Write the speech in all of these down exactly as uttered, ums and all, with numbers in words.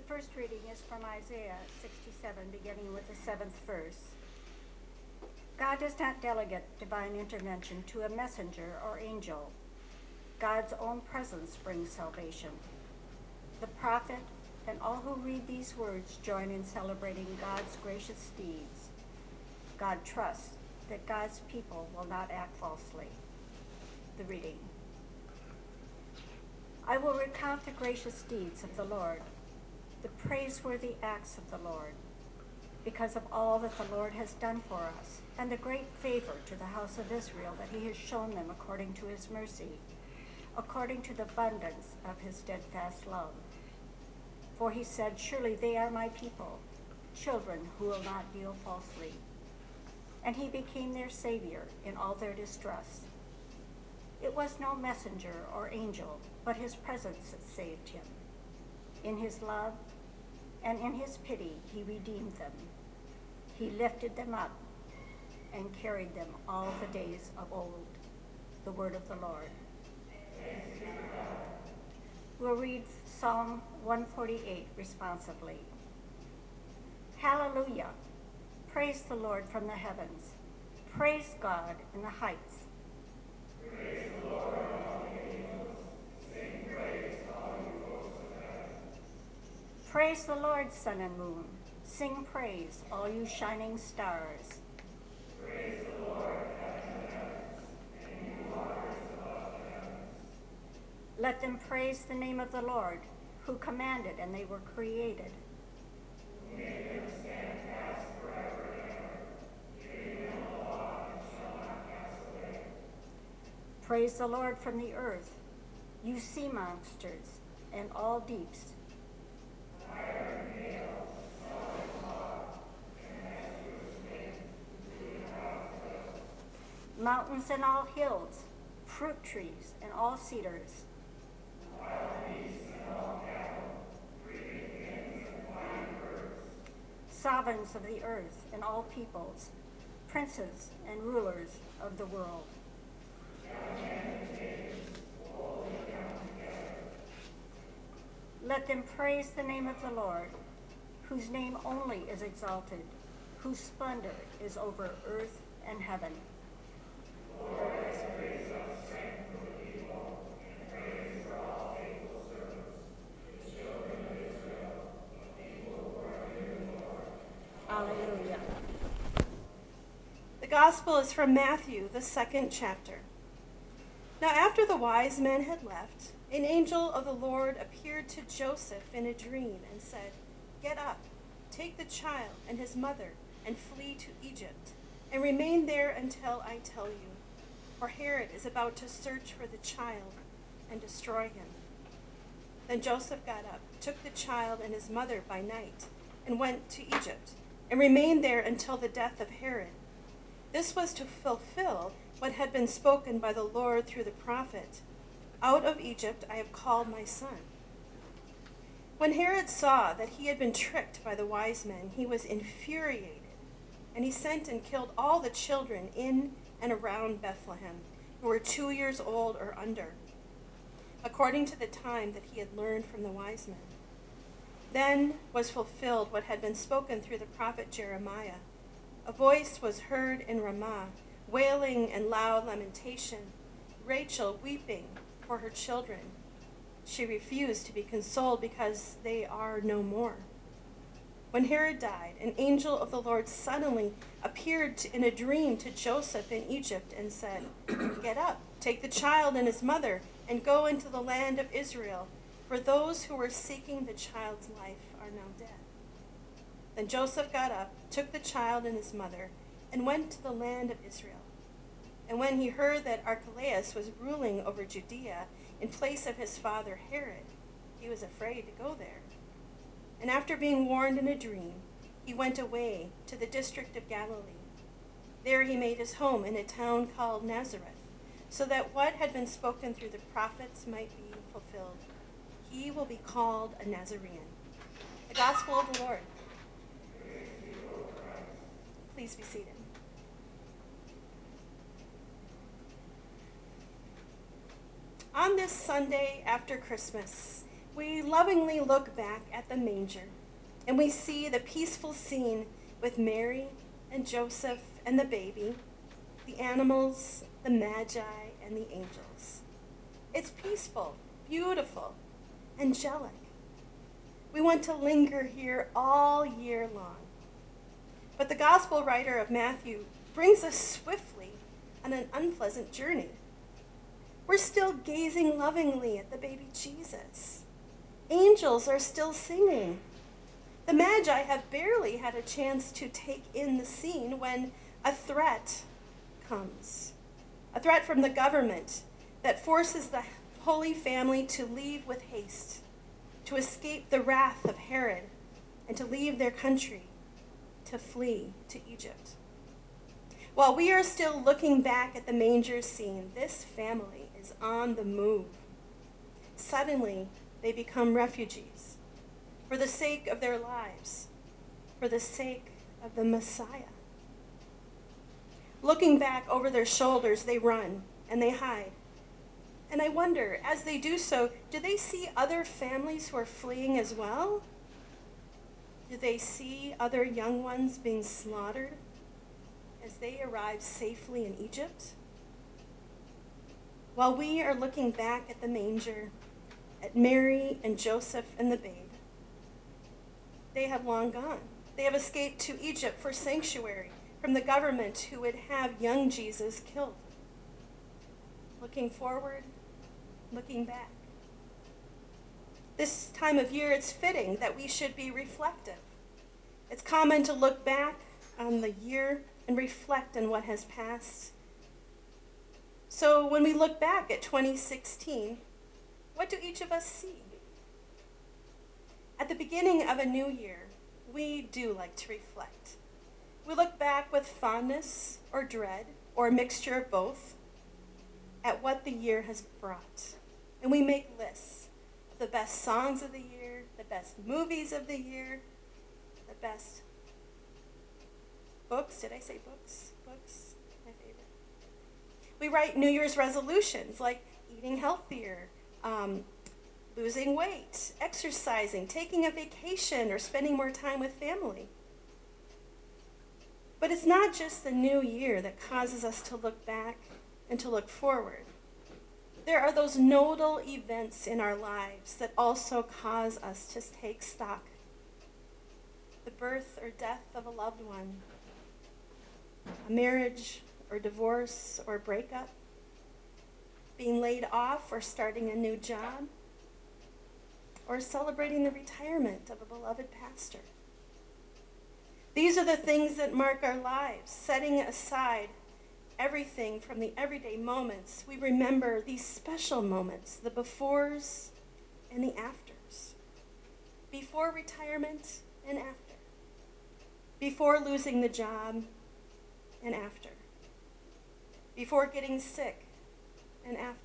first reading is from Isaiah sixty-seven, beginning with the seventh verse. God does not delegate divine intervention to a messenger or angel. God's own presence brings salvation. The prophet and all who read these words join in celebrating God's gracious deeds. God trusts that God's people will not act falsely. The reading. I will recount the gracious deeds of the Lord, the praiseworthy acts of the Lord, because of all that the Lord has done for us, and the great favor to the house of Israel that he has shown them according to his mercy, according to the abundance of his steadfast love. For he said, surely they are my people, children who will not deal falsely. And he became their Savior in all their distress. It was no messenger or angel, but his presence that saved him. In his love and in his pity he redeemed them. He lifted them up and carried them all the days of old. The word of the Lord. We'll read Psalm one forty-eight responsively. Hallelujah! Praise the Lord from the heavens. Praise God in the heights. Praise the Lord, all the angels. Sing praise, all you hosts of heaven. Praise the Lord, sun and moon. Sing praise, all you shining stars. Praise the Lord, heaven and heavens, and you waters above the heavens. Let them praise the name of the Lord, who commanded and they were created. Who made them stand fast forever and ever, giving them a law that shall not pass away. Praise the Lord from the earth, you sea monsters and all deeps. Fire and hail, solid rock, tempestuous winds, including hot hail. Mountains and all hills, fruit trees and all cedars. Wild beasts and all cattle, creeping things and flying birds. Sovereigns of the earth and all peoples, princes and rulers of the world. Young men and babes, boldly come together. Let them praise the name of the Lord, whose name only is exalted, whose splendor is over earth and heaven. Lord has raised up strength for the people, and praise for all faithful servants, the children of Israel, a people who are near the Lord. Alleluia. The Gospel is from Matthew, the second chapter. Now after the wise men had left, an angel of the Lord appeared to Joseph in a dream and said, get up, take the child and his mother, and flee to Egypt, and remain there until I tell you. For Herod is about to search for the child and destroy him. Then Joseph got up, took the child and his mother by night, and went to Egypt, and remained there until the death of Herod. This was to fulfill what had been spoken by the Lord through the prophet, out of Egypt I have called my son. When Herod saw that he had been tricked by the wise men, he was infuriated, and he sent and killed all the children in and around Bethlehem, who were two years old or under, according to the time that he had learned from the wise men. Then was fulfilled what had been spoken through the prophet Jeremiah. A voice was heard in Ramah, wailing and loud lamentation, Rachel weeping for her children. She refused to be consoled because they are no more. When Herod died, an angel of the Lord suddenly appeared in a dream to Joseph in Egypt and said, get up, take the child and his mother, and go into the land of Israel, for those who were seeking the child's life are now dead. Then Joseph got up, took the child and his mother, and went to the land of Israel. And when he heard that Archelaus was ruling over Judea in place of his father Herod, he was afraid to go there. And after being warned in a dream, he went away to the district of Galilee. There he made his home in a town called Nazareth, so that what had been spoken through the prophets might be fulfilled. He will be called a Nazarene. The Gospel of the Lord. Please be seated. On this Sunday after Christmas, we lovingly look back at the manger and we see the peaceful scene with Mary and Joseph and the baby, the animals, the magi, and the angels. It's peaceful, beautiful, angelic. We want to linger here all year long. But the gospel writer of Matthew brings us swiftly on an unpleasant journey. We're still gazing lovingly at the baby Jesus. Angels are still singing. The Magi have barely had a chance to take in the scene when a threat comes. A threat from the government that forces the Holy Family to leave with haste, to escape the wrath of Herod, and to leave their country, to flee to Egypt. While we are still looking back at the manger scene, this family is on the move. Suddenly, they become refugees for the sake of their lives, for the sake of the Messiah. Looking back over their shoulders, they run and they hide. And I wonder, as they do so, do they see other families who are fleeing as well? Do they see other young ones being slaughtered as they arrive safely in Egypt? While we are looking back at the manger, at Mary and Joseph and the babe, they have long gone. They have escaped to Egypt for sanctuary from the government who would have young Jesus killed. Looking forward, looking back. This time of year, it's fitting that we should be reflective. It's common to look back on the year and reflect on what has passed. So when we look back at twenty sixteen, what do each of us see? At the beginning of a new year, we do like to reflect. We look back with fondness or dread, or a mixture of both, at what the year has brought. And we make lists of the best songs of the year, the best movies of the year, the best books. Did I say books? Books, my favorite. We write New Year's resolutions like eating healthier, um, losing weight, exercising, taking a vacation, or spending more time with family. But it's not just the new year that causes us to look back and to look forward. There are those nodal events in our lives that also cause us to take stock. The birth or death of a loved one, a marriage or divorce or breakup, being laid off or starting a new job, or celebrating the retirement of a beloved pastor. These are the things that mark our lives, setting aside everything from the everyday moments. We remember these special moments, the befores and the afters. Before retirement and after. Before losing the job and after. Before getting sick and after.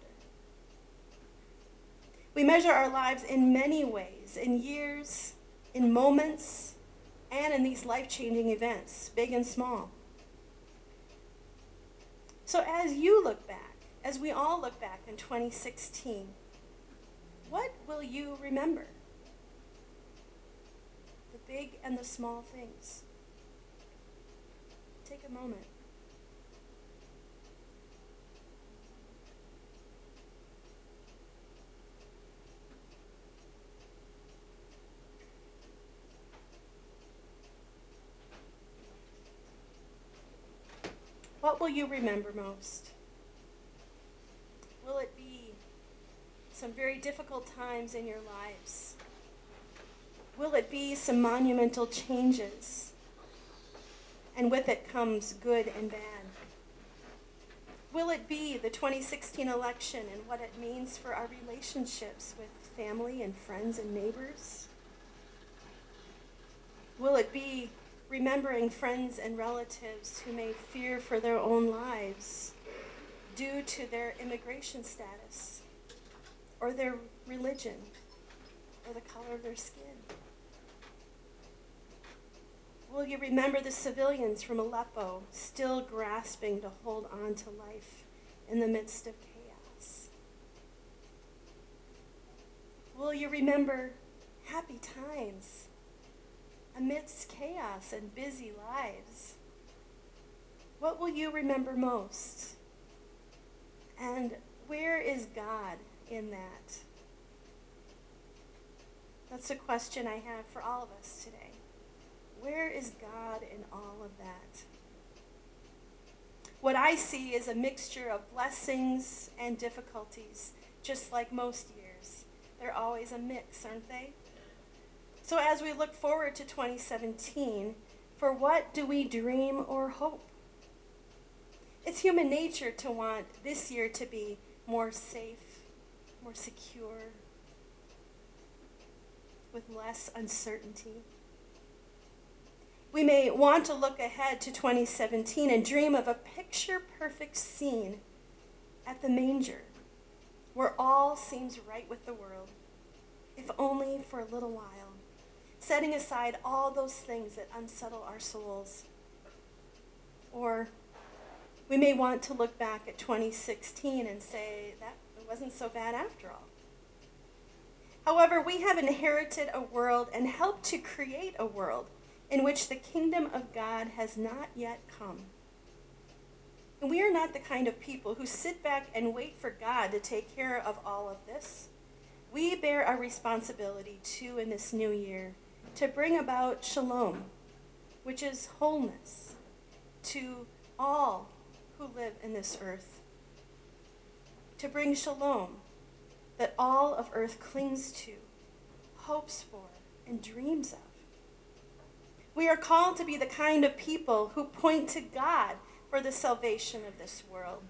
We measure our lives in many ways, in years, in moments, and in these life-changing events, big and small. So as you look back, as we all look back in twenty sixteen, what will you remember? The big and the small things. Take a moment. What will you remember most? Will it be some very difficult times in your lives? Will it be some monumental changes? And with it comes good and bad. Will it be the twenty sixteen election and what it means for our relationships with family and friends and neighbors? Will it be remembering friends and relatives who may fear for their own lives due to their immigration status, or their religion, or the color of their skin? Will you remember the civilians from Aleppo still grasping to hold on to life in the midst of chaos? Will will you remember happy times amidst chaos and busy lives? What will you remember most? And where is God in that? That's a question I have for all of us today. Where is God in all of that? What I see is a mixture of blessings and difficulties, just like most years. They're always a mix, aren't they? So as we look forward to twenty seventeen, for what do we dream or hope? It's human nature to want this year to be more safe, more secure, with less uncertainty. We may want to look ahead to twenty seventeen and dream of a picture-perfect scene at the manger, where all seems right with the world, if only for a little while, setting aside all those things that unsettle our souls. Or we may want to look back at twenty sixteen and say that it wasn't so bad after all. However, we have inherited a world and helped to create a world in which the kingdom of God has not yet come. And we are not the kind of people who sit back and wait for God to take care of all of this. We bear a responsibility too in this new year to bring about shalom, which is wholeness, to all who live in this earth. To bring shalom that all of earth clings to, hopes for, and dreams of. We are called to be the kind of people who point to God for the salvation of this world.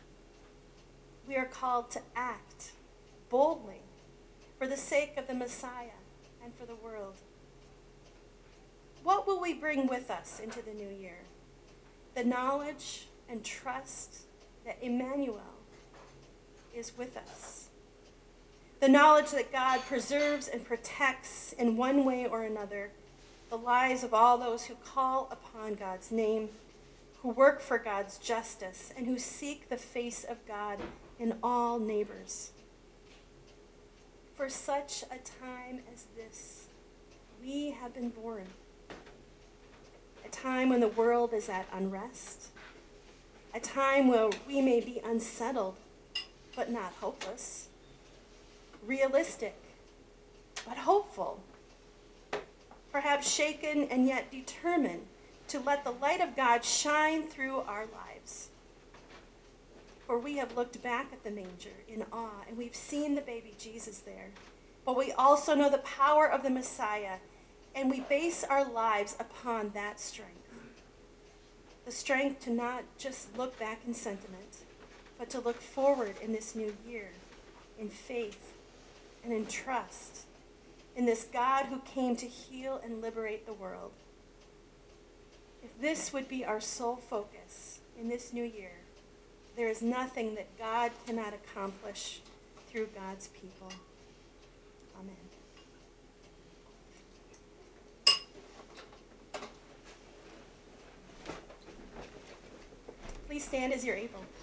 We are called to act boldly for the sake of the Messiah and for the world. What will we bring with us into the new year? The knowledge and trust that Emmanuel is with us. The knowledge that God preserves and protects in one way or another the lives of all those who call upon God's name, who work for God's justice, and who seek the face of God in all neighbors. For such a time as this, we have been born. A time when the world is at unrest. A time where we may be unsettled, but not hopeless. Realistic, but hopeful. Perhaps shaken and yet determined to let the light of God shine through our lives. For we have looked back at the manger in awe, and we've seen the baby Jesus there. But we also know the power of the Messiah, and we base our lives upon that strength. The strength to not just look back in sentiment, but to look forward in this new year, in faith and in trust, in this God who came to heal and liberate the world. If this would be our sole focus in this new year, there is nothing that God cannot accomplish through God's people. Amen. Please stand as you're able.